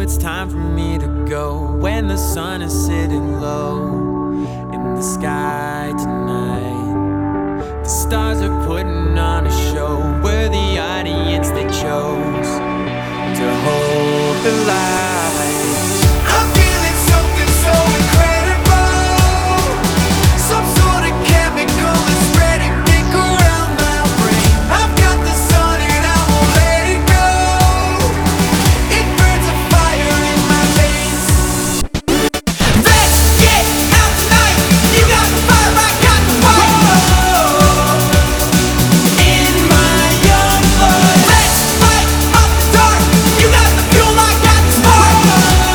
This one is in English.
it's time for me to go, when the sun is sitting low in the sky tonight. The stars are putting on a show, we're the audience they chose to hold the light.